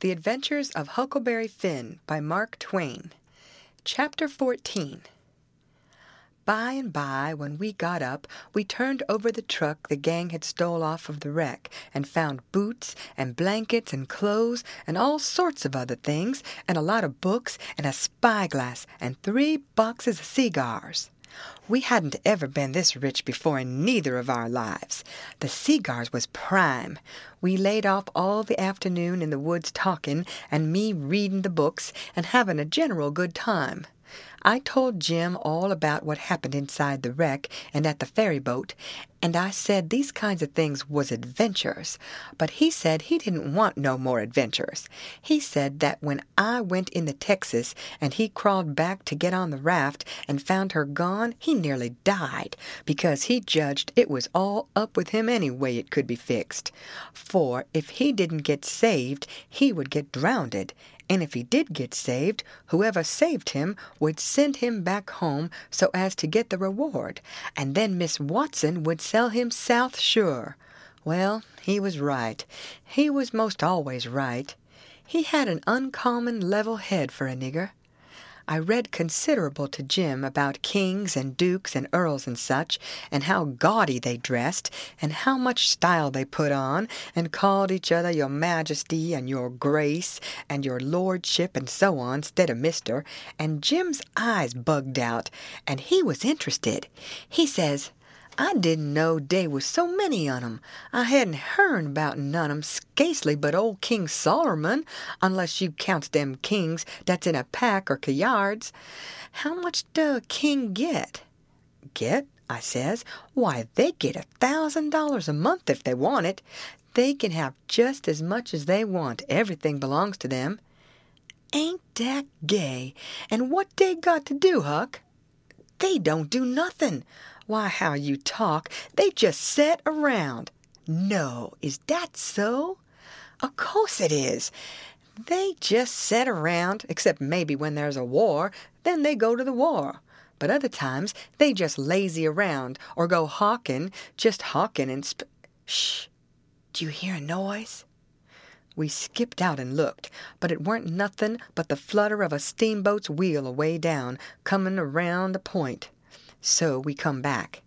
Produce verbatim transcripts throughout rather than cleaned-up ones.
The Adventures of Huckleberry Finn by Mark Twain. Chapter fourteen. By and by, when we got up, we turned over the truck the gang had stole off of the wreck, and found boots and blankets and clothes and all sorts of other things, and a lot of books and a spyglass and three boxes of cigars. We hadn't ever been this rich before in neither of our lives. The cigars was prime. We laid off all the afternoon in the woods talking, and me reading the books and having a general good time. I told Jim all about what happened inside the wreck and at the ferry boat, and I said these kinds of things was adventures, but he said he didn't want no more adventures. He said that when I went in the Texas and he crawled back to get on the raft and found her gone, he nearly died, because he judged it was all up with him any way it could be fixed. For if he didn't get saved, he would get drownded. And if he did get saved, whoever saved him would send him back home so as to get the reward, and then Miss Watson would sell him south sure. Well, he was right. He was most always right. He had an uncommon level head for a nigger. I read considerable to Jim about kings and dukes and earls and such, and how gaudy they dressed, and how much style they put on, and called each other your majesty and your grace and your lordship and so on, stead of mister, and Jim's eyes bugged out, and he was interested. He says, I didn't know dey was so many on 'em. I hadn't hearn about none of 'em scasely but old King Sollermun, unless you counts them kings that's in a pack or kyards. How much do a king get? Get? I says. Why, they get a thousand dollars a month if they want it. They can have just as much as they want. Everything belongs to them. Ain't dat gay? And what dey got to do, Huck? They don't do nothing. Why, how you talk. They just set around. No, is that so? Of course it is. They just set around, except maybe when there's a war, then they go to the war. But other times, they just lazy around, or go hawking, just hawking and sp- Shh! Do you hear a noise? We skipped out and looked, but it weren't nothing but the flutter of a steamboat's wheel away down, coming around a point. So we come back.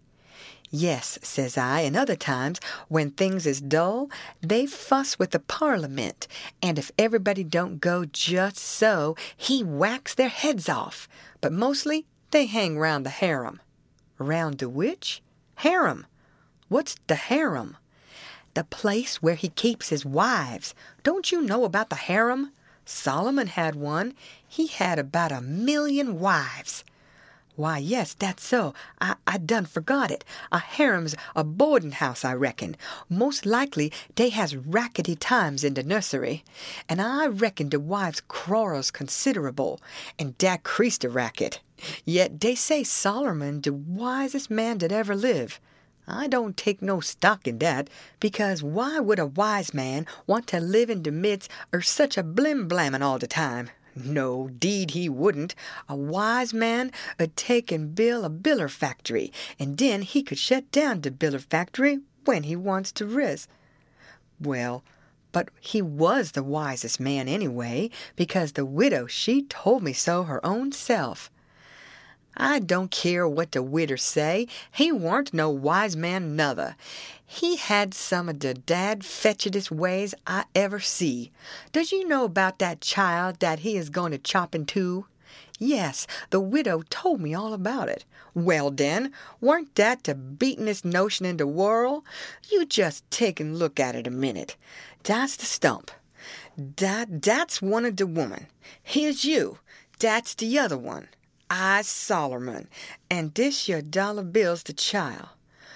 Yes, says I, and other times, when things is dull, they fuss with the Parliament, and if everybody don't go just so, he whacks their heads off. But mostly, they hang round the harem. Round the which? Harem. What's the harem? The place where he keeps his wives. Don't you know about the harem? Solomon had one. He had about a million wives. Why, yes, that's so. I, I done forgot it. A harem's a boarding house, I reckon. Most likely dey has rackety times in the nursery. And I reckon de wives quarrels considerable, and dat creased the racket. Yet dey say Solomon de wisest man that ever live. I don't take no stock in that, because why would a wise man want to live in de midst er such a blim-blammin' all de time? No, deed he wouldn't. A wise man 'ud take and build a biller factory, and den he could shut down de biller factory when he wants to ris. Well, but he was the wisest man anyway, because the widow she told me so her own self. I don't care what the widder say. He warn't no wise man nother. He had some of the dad-fetchedest ways I ever see. Does you know about that child that he is going to chop in two? Yes, the widow told me all about it. Well, den, warn't that the beatin'est notion in the world? You just take and look at it a minute. That's the stump. That, that's one of the woman. Here's you. That's the other one. I's Solomon, and this your dollar bill's the child.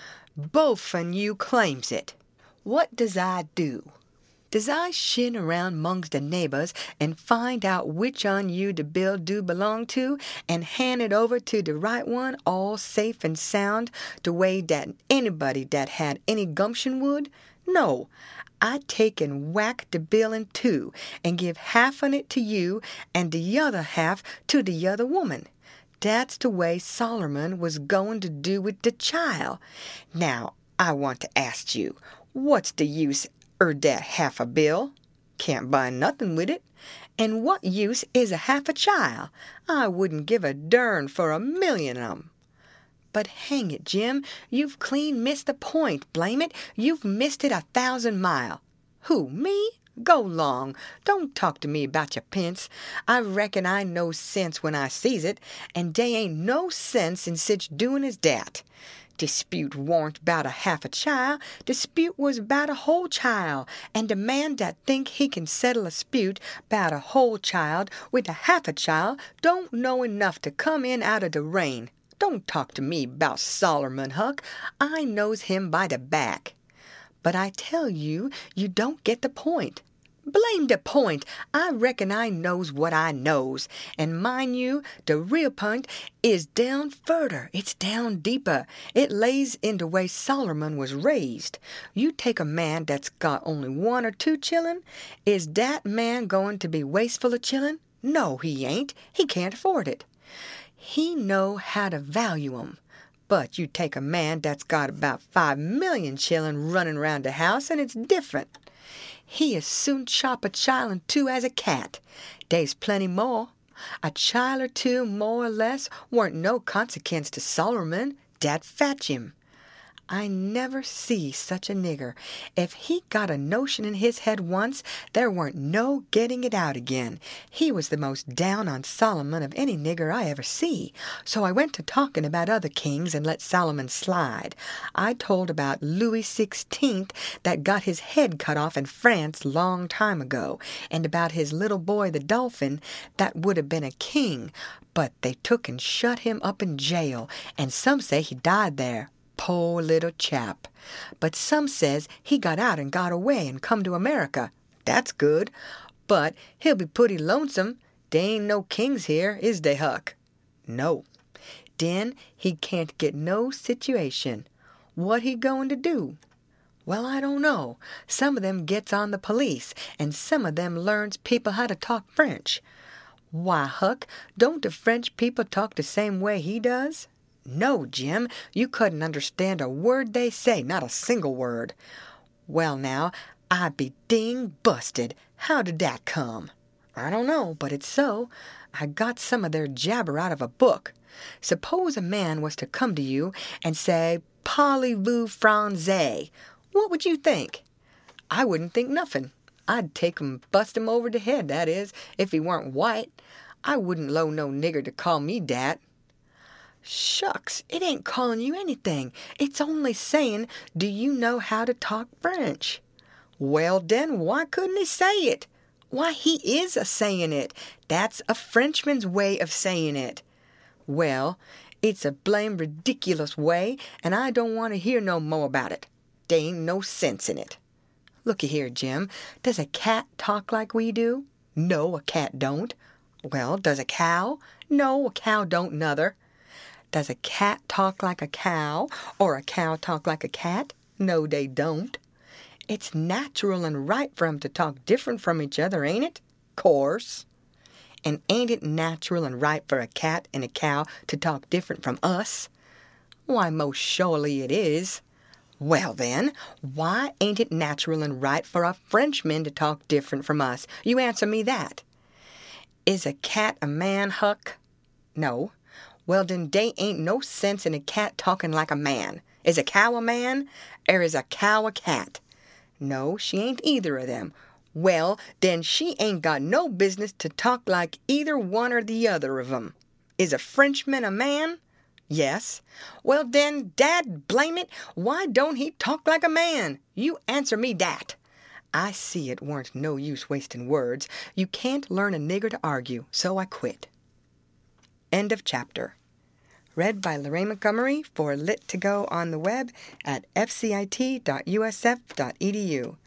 Both on you claims it. What does I do? Does I shin around 'mongs the neighbors and find out which on you the bill do belong to, and hand it over to the right one all safe and sound, the way that anybody that had any gumption would? No, I take and whack the bill in two, and give half on it to you, and the other half to the other woman. That's the way Solomon was going to do with the child. Now, I want to ask you, what's the use er dat half a bill? can't buy nothing with it. And what use is a half a child? I wouldn't give a dern for a million of 'em. But hang it, Jim, you've clean missed the point, blame it. You've missed it a thousand mile. Who, me? Go long. Don't talk to me about your pence. I reckon I knows sense when I sees it, and dey ain't no sense in sich doing as dat. Dispute warn't 'bout a half a child. Dispute was 'bout a whole child, and a man dat think he can settle a spute 'bout a whole child with a half a child don't know enough to come in out of de rain. Don't talk to me 'bout Sollermun, Huck. I knows him by de back. But I tell you, you don't get the point. Blame de point. I reckon I knows what I knows. And mind you, de real point is down furder. It's down deeper. It lays in de way Sollermun was raised. You take a man that's got only one or two chillun. Is dat man going to be wasteful of chillun? No, he ain't. He can't afford it. He know how to value 'em. But you take a man that's got about five million chillun running round the house, and it's different. He as soon chop a child in two as a cat. Dey's plenty more. A child or two, more or less, warn't no consequence to Sollermun. Dat fetch him. I never see such a nigger. If he got a notion in his head once, there weren't no getting it out again. He was the most down on Solomon of any nigger I ever see. So I went to talking about other kings and let Solomon slide. I told about Louis sixteenth that got his head cut off in France long time ago, and about his little boy the Dolphin that would have been a king, but they took and shut him up in jail, and some say he died there. Poor little chap. But some says he got out and got away and come to America. That's good. But he'll be putty lonesome. Dey ain't no kings here, is dey, Huck? No. Den he can't get no situation. What he going to do? Well, I don't know. Some of them gets on the police, and some of them learns people how to talk French. Why, Huck, don't the French people talk the same way he does? No, Jim, you couldn't understand a word they say, not a single word. Well, now, I be ding busted. How did that come? I don't know, but it's so. I got some of their jabber out of a book. Suppose a man was to come to you and say, "Parlez-vous français?" What would you think? I wouldn't think nothing. I'd take him, bust him over the head, that is, if he weren't white. I wouldn't low no nigger to call me dat. Shucks, it ain't calling you anything. It's only saying, do you know how to talk French? Well, then, why couldn't he say it? Why, he is a saying it. That's a Frenchman's way of saying it. Well, it's a blame ridiculous way, and I don't want to hear no more about it. There ain't no sense in it. Looky here, Jim. Does a cat talk like we do? No, a cat don't. Well, does a cow? No, a cow don't nuther. Does a cat talk like a cow, or a cow talk like a cat? No, they don't. It's natural and right for 'em to talk different from each other, ain't it? Course. And ain't it natural and right for a cat and a cow to talk different from us? Why, most surely it is. Well, then, why ain't it natural and right for a Frenchman to talk different from us? You answer me that. Is a cat a man, Huck? No. Well, then, dey ain't no sense in a cat talking like a man. Is a cow a man, or is a cow a cat? No, she ain't either of them. Well, then she ain't got no business to talk like either one or the other of 'em. Is a Frenchman a man? Yes. Well, then, dad blame it, why don't he talk like a man? You answer me dat. I see it warn't no use wasting words. You can't learn a nigger to argue, so I quit. End of chapter. Read by Lorraine Montgomery for Lit to Go on the web at f c i t dot u s f dot e d u.